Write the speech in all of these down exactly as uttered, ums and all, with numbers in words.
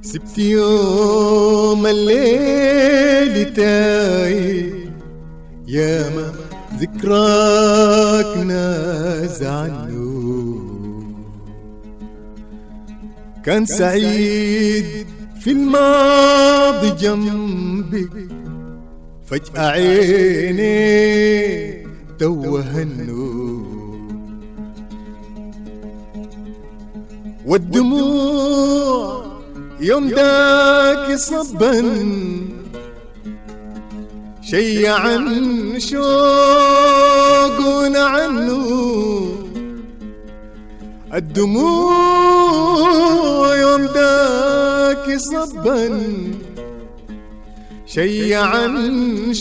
سبت يوم الليل تاي ياما ذكراك نازعنه. كان سعيد في الماضي جنبك، فجأة عيني توهنه. والدموع يوم داك صبا شي عن شوقنا عنه. الدموع يوم داك صبا شي عن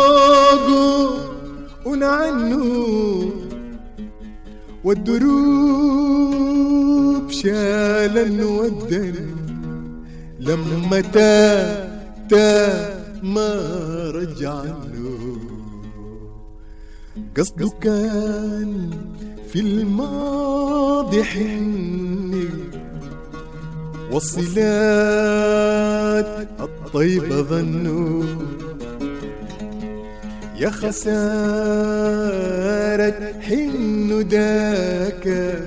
شوقنا عنه. والدروب شالا ودا لما تا تا ما رجع له. قصده كان في الماضي حني والصلات الطيبة ظنوا. يا خسارة حنو داك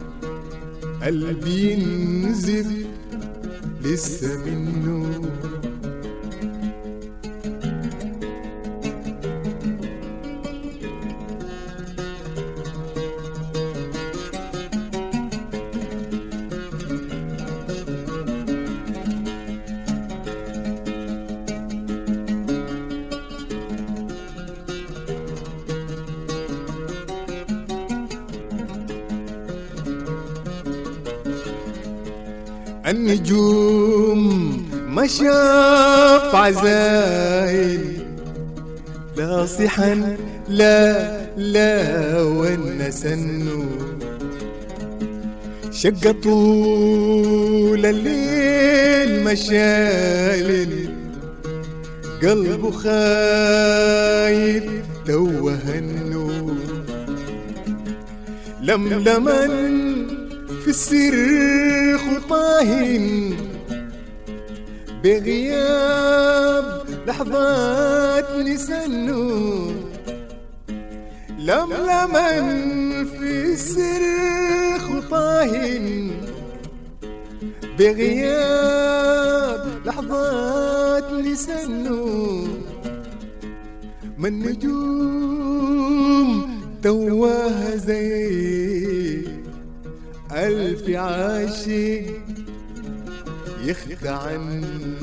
قلبي ينزل لسه منه. النجوم ما شاف عزايل لا صحا لا لا ونسنو. شق طول الليل مشالل قلبه خايف توهنو. لملما في السر خطاهن بغياب لحظات نسنو. لملما في السر خطاهن بغياب لحظات نسنو. ما النجوم تواها زي ألف عاشق يخدع عنه.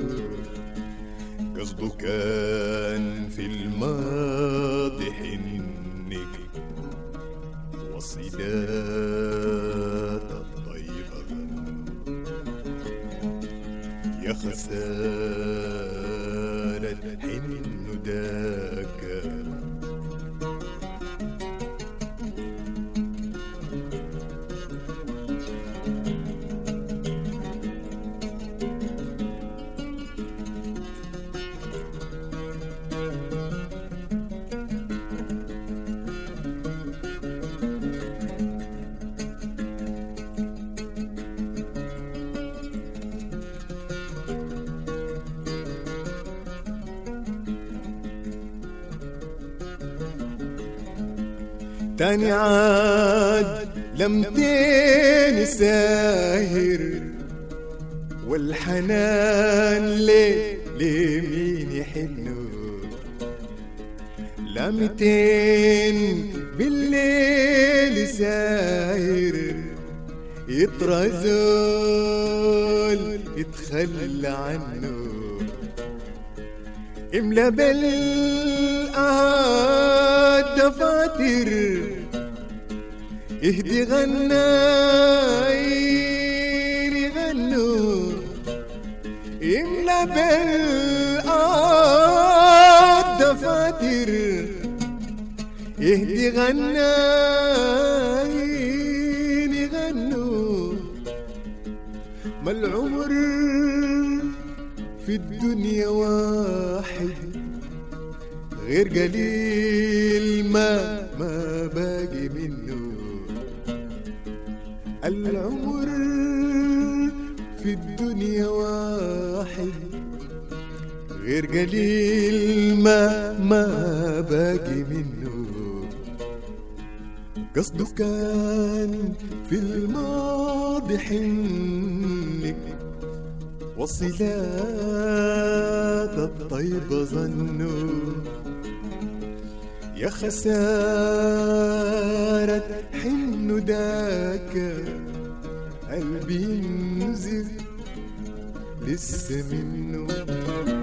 قصده كان في الماضي حنك والصدات الطيبة غنوا. يا خسارة حن داك تاني عاد لمتين ساهر والحنان ليه لمين يحنو. لمتين بالليل ساهر يطرزول يتخلى عنه. املا بالآهات دفاتر يهدي غناين يغنوا. املا بالآهات دفاتر يهدي غناين يغنوا. ما العمر في الدنيا واحد غير قليل ما ما باقي منه. العمر في الدنيا واحد غير قليل ما ما باقي منه. قصده كان في الماضي حنك والصلات الطيبة ظنه. يا خسارة حنه داك قلبي ينزف لسه منه.